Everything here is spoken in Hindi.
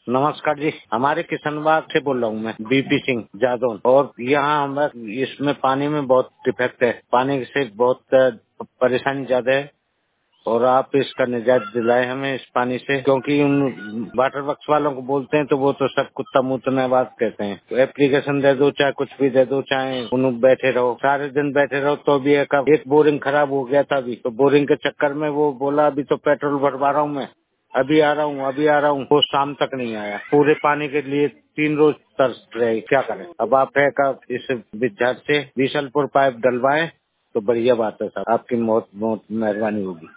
नमस्कार जी, हमारे किशनबाग से बोल रहा हूँ मैं, बीपी सिंह जादौन। और यहाँ हमें इसमें पानी में बहुत डिफेक्ट है, पानी से बहुत परेशानी ज्यादा है। और आप इसका निजात दिलाए हमें इस पानी से, क्योंकि उन वाटर वर्क्स वालों को बोलते हैं तो वो तो सब कुत्ता मुतने बात कहते हैं। तो एप्लीकेशन दे दो, चाहे कुछ भी दे दो, चाहे उन बैठे रहो, सारे दिन बैठे रहो। तो भी एक बोरिंग खराब हो गया था अभी, तो बोरिंग के चक्कर में वो बोला अभी तो पेट्रोल भरवा रहा हूँ मैं, अभी आ रहा हूँ, अभी आ रहा हूँ, वो शाम तक नहीं आया। पूरे पानी के लिए 3 रोज तरस रहे, क्या करें। अब आप है का इस विद्यार्थी से बीसलपुर पाइप डलवाए तो बढ़िया बात है साहब, आपकी बहुत बहुत मेहरबानी होगी।